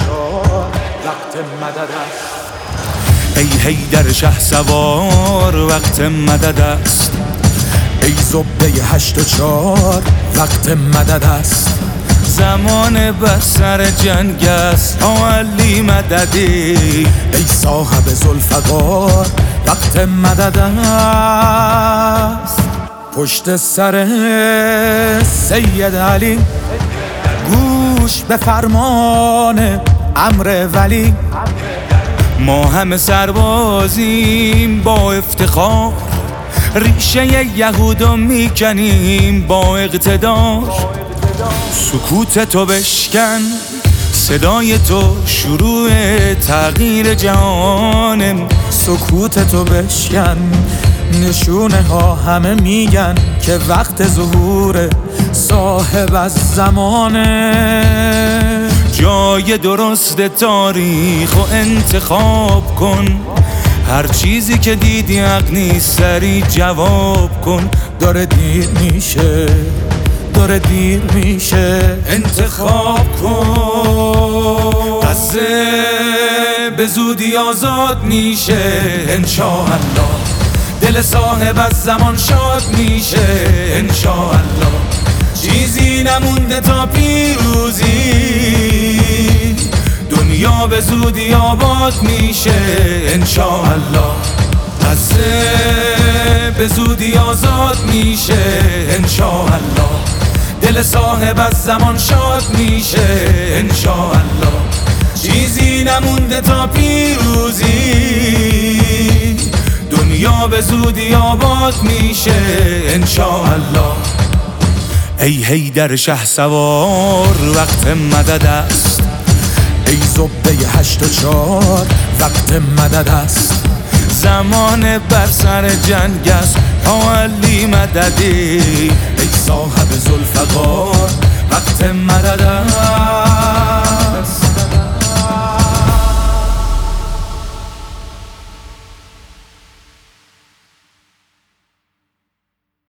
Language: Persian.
چار وقت مدد است. ای حیدر شهسوار وقت مدد است. ای زبده 84 وقت مدد است. زمان بر سر جنگ است علی مددی. ای صاحب ذوالفقار وقت مدد است. پشت سر سید علی گوش به فرمان امر ولی. ما همه سربازیم با افتخار، ریشه یهودو میکنیم با اقتدار. سکوت تو بشکن، صدای تو شروع تغییر جهانم. سکوت تو بشکن، نشونه ها همه میگن که وقت ظهور صاحب از زمانه. جای درست تاریخ و انتخاب کن، هر چیزی که دیدی حق نیست سریع جواب کن. داره دیر میشه، داره دیر میشه، انتخاب کن. غزه به زودی آزاد میشه انشاءالله. دل صاحب از زمان شاد میشه انشاءالله. چیزی نمونده تا پیروزی، دنیا به زودی آباد میشه انشاءالله. غزه به زودی آزاد میشه انشاءالله. دل صاحب از زمان شاد میشه انشاءالله. چیزی نمونده تا پیروزی، دنیا به زودی آباد میشه انشاءالله. ای حیدر شهسوار وقت مدد است. ای زبده 84 وقت مدد است. زمان بر سر جنگ است علی مددی. ای صاحب ذوالفقار وقت مدد است.